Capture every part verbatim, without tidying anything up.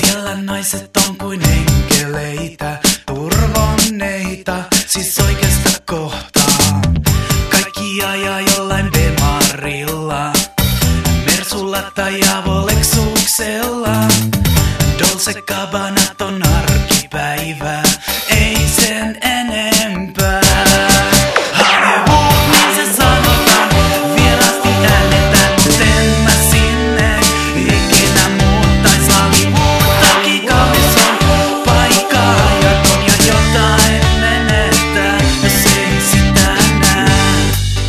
Siellä naiset on kuin enkeleitä, turvonneita, siis oikeasta kohtaa. Kaikki ajaa jollain bemarilla, Mersulla tai Avolexuksella. Dolce Gabanat on arkipäivää, ei sen enempää. Hollywood, niin se sanotaan, vierasti äänetään, mut en mä sinne ikinä muuttais. Hollywood, toki kaunis on paikkaa, ja on ja jotain menettää, jos ei sitä näe.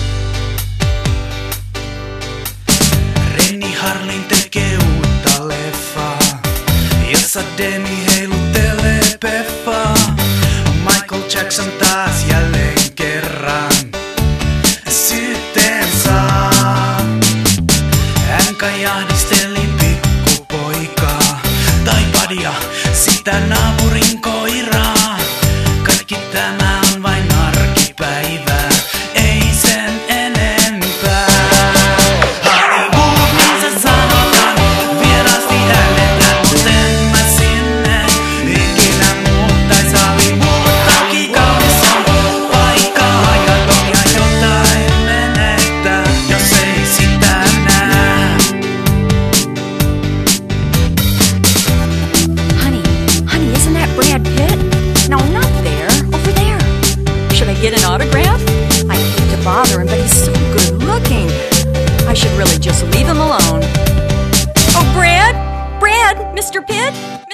Rennie Harlin tekee uutta leffaa, jossa Demi heiluttelee peffaa. Michael Jackson taas jälleen kerran syytteen saa. Hän kajahdisteli pikkupoikaa, tai padia sitä naapurin koiraa. Kaikki tämä on vain arkipäivää, ei sen enempää. Hollywood, niin se sanotaan, vierasti äänetään, mut en mä sinne ikinä muuttais. Hollywood, toki kaunis on paikkaa, ja on ja jotain menettää, jos ei sitä näe. Honey, honey, isn't that Brad Pitt? No, not there. Over there. Should I get an autograph? I hate to bother him, but he's so good looking. I should really just leave him alone. Oh, Brad? Brad? Mister Pitt?